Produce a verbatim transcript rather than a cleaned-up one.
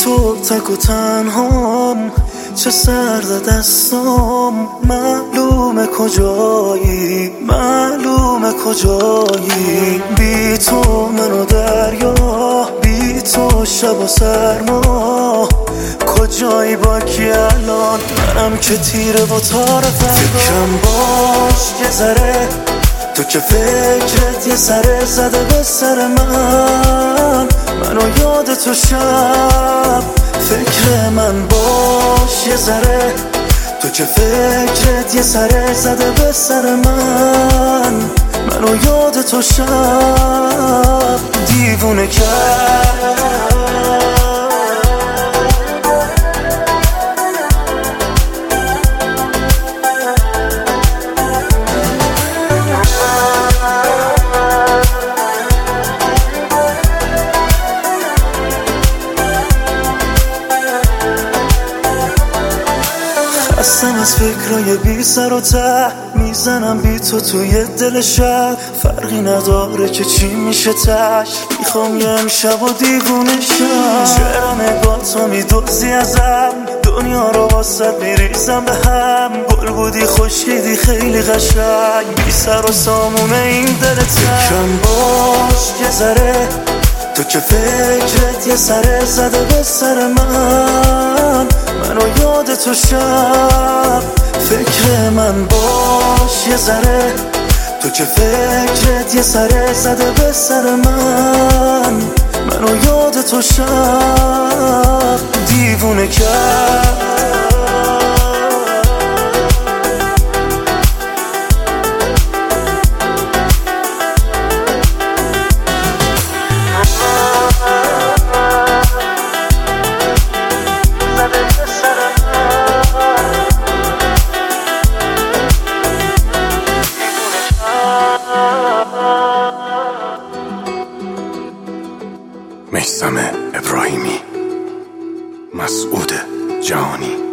تو تک و تنهام، چه سرد دستام، معلومه کجایی، معلومه کجایی. بی تو منو دریا، بی تو شب و سرما، کجایی با کی الان؟ منم که تیره و تار فردا. فکرم باش یه ذره، تو که فکرت یه سره زده به سر من، منو یاد تو شب. فکر من باش یه ذره، تو که فکرت یه سره زده به سر من، منو یاد تو شب دیوونه کرد. هستم از فکرای بی سر و ته، میزنم بی تو توی دل شب. فرقی نداره که چی میشه تش، میخوام یه امشب و دیوونه شم. چرا نگاه تو میدوزی ازم، دنیا رو واسه میریزم به هم. گل بودی خوشیدی خیلی قشنگ، بی سر و سامونه این دلت. فکرم باش یه ذره، تو که فکرت یه سره زده به سر من، منو یاد تو شب. فکر من باش یه ذره، تو که فکرت یه سره زده به سر من، منو یاد تو شب دیوونه کرد. میثم ابراهیمی، مسعود جهانی.